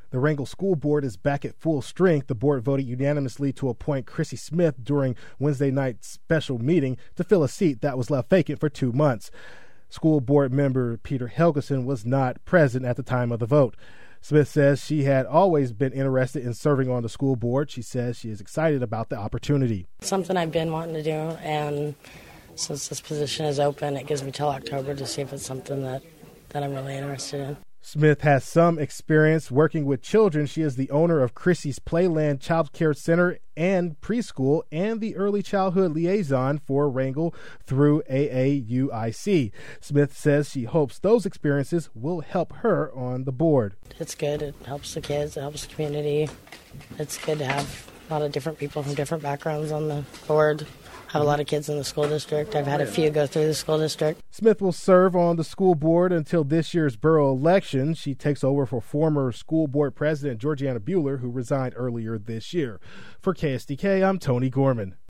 The Wrangell School Board is back at full strength. The board voted unanimously to appoint Chrissy Smith during Wednesday night's special meeting to fill a seat that was left vacant for 2 months. School board member Peter Helgeson was not present at the time of the vote. Smith says she had always been interested in serving on the school board. She says she is excited about the opportunity. Something I've been wanting to do, and since this position is open, it gives me till October to see if it's something that I'm really interested in. Smith has some experience working with children. She is the owner of Chrissy's Playland Child Care Center and Preschool and the Early Childhood Liaison for Wrangell through AAUIC. Smith says she hopes those experiences will help her on the board. It's good. It helps the kids. It helps the community. It's good to have a lot of different people from different backgrounds on the board. I have a lot of kids in the school district. I've had a few go through the school district. Smith will serve on the school board until this year's borough election. She takes over for former school board president Georgiana Bueller, who resigned earlier this year. For KSDK, I'm Tony Gorman.